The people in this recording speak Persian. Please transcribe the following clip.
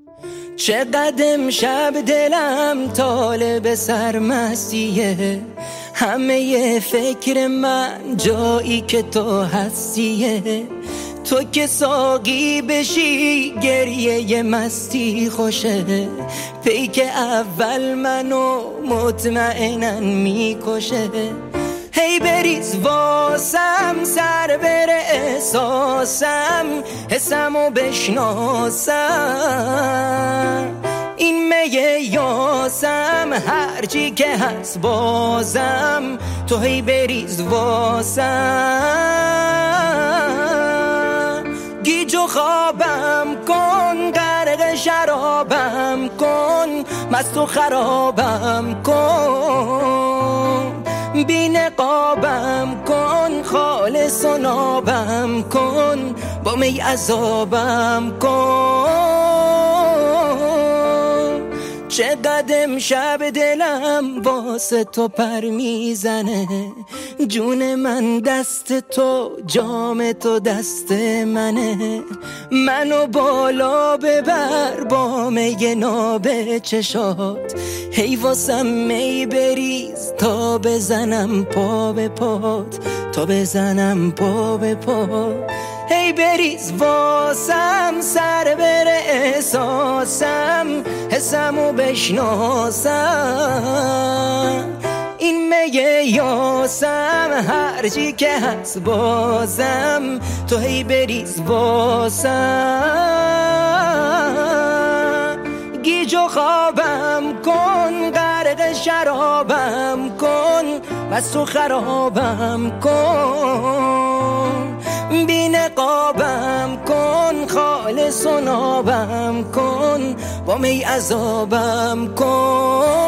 چقدر شب دلم طالب سرمستیه، همه فکر من جایی که تو هستیه. تو که ساقی بشی گریه مستی خوشه، پیک اول منو مطمئنن میکشه. هی بریز واسم سر بره احساسم، حسمو بشناسم. این میه یاسم هرچی که هست بازم، تو هی بریز واسم. گیج و خوابم کن، غرق شرابم کن، مست و خرابم کن. بی نقابم کن، خالص و نابم کن، با می عذابم کن. چقدر امشب دلم واسه تو پر میزنه، جون من دست تو، جام تو دست منه. منو بالا ببر با می ناب چشات، هی واسم می بریز تا بزنم پا به پات، تا بزنم پا به پات. هی بریز واسم سر بره احساسم، حسمو بشناسم. این میه یاسم هرچی که هست بازم، تو هی بریز واسم. گیج و خوابم کن، غرق شرابم کن، مست و خرابم کن. بی نقابم کن، خالص و نابم کن، با می عذابم کن.